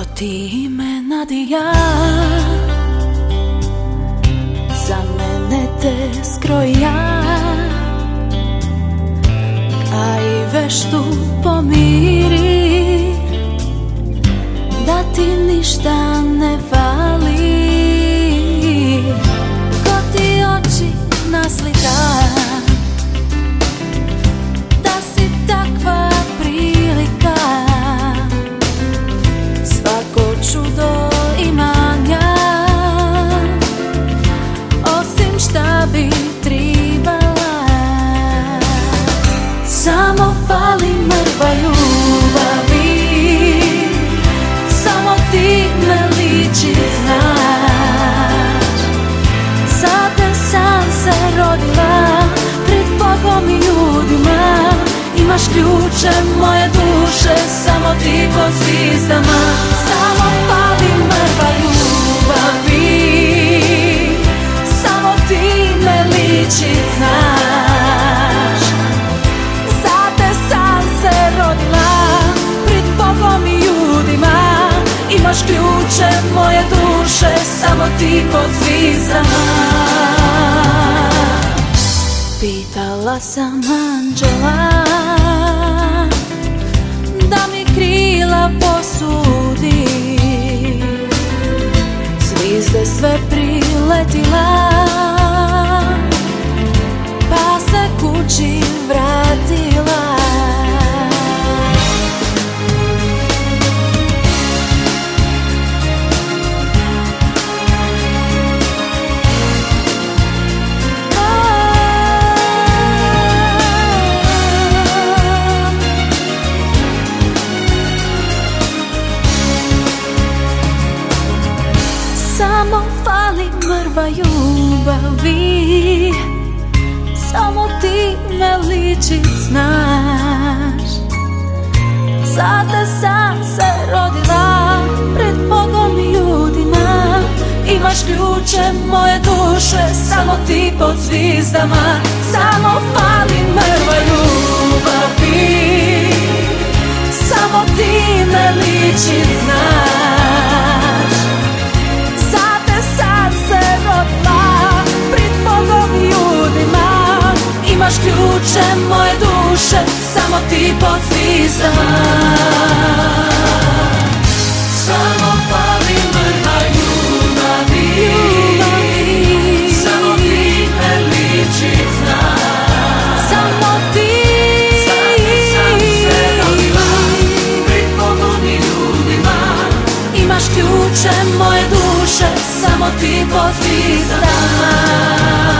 ti me nadija, za mene te skroja, a i veštu pomiri, da ti ništa ne fali. Ko ti oči naslika, da si takva prilika, svako čudo imanja, osim šta bi tribala. Samo fali mrva ljubavi, samo ti me liči znaš. Za te sam se rodila, pred Bogom i ljudima. Imaš ključe moje duše, samo ti pod zvizdama. Samo fali mrva ljubavi, samo ti me liči znaš. Za te sam se rodila, pred Bogom i ljudima. Imaš ključe moje duše, samo ti pod zvizdama. Pitala sam anđela da mi krila posudi, zvizde sve priletila, pa se kući vratila. Samo fali mrva ljubavi, samo ti me ličit znaš. Za te sam se rodila, pred Bogom i ljudima. Imaš ključe moje duše, samo ti pod zvizdama. Samo fali mrva ljubavi, samo ti me ličit znaš. Sad se rodila, pred Bogom i ljudima. Imaš ključe moje duše, samo ti pod zvizdama. Samo fali mrva ljubavi, samo ti me liči znaš. Samo ti, sad se rodila, pred Bogom i ljudima. Imaš ključe moje duše, samo ti pod zvizdama.